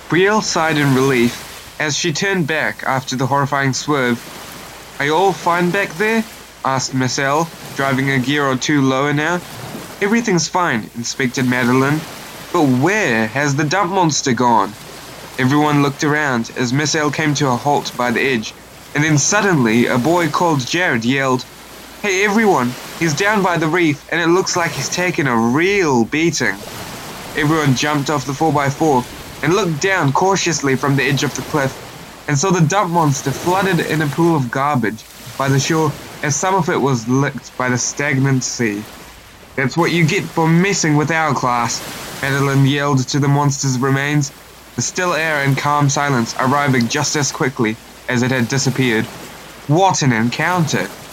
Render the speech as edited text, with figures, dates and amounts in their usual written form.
Brielle sighed in relief as she turned back after the horrifying swerve. "Are you all fine back there?" asked Miss L, driving a gear or two lower now. "Everything's fine," inspected Madeline. "But where has the dump monster gone?" Everyone looked around as Miss L came to a halt by the edge, and then suddenly a boy called Jared yelled, "Hey everyone, he's down by the reef and it looks like he's taken a real beating." Everyone jumped off the 4x4 and looked down cautiously from the edge of the cliff and saw the dump monster flooded in a pool of garbage by the shore as some of it was licked by the stagnant sea. "That's what you get for messing with our class," Madeline yelled to the monster's remains, the still air and calm silence arriving just as quickly as it had disappeared. "What an encounter!"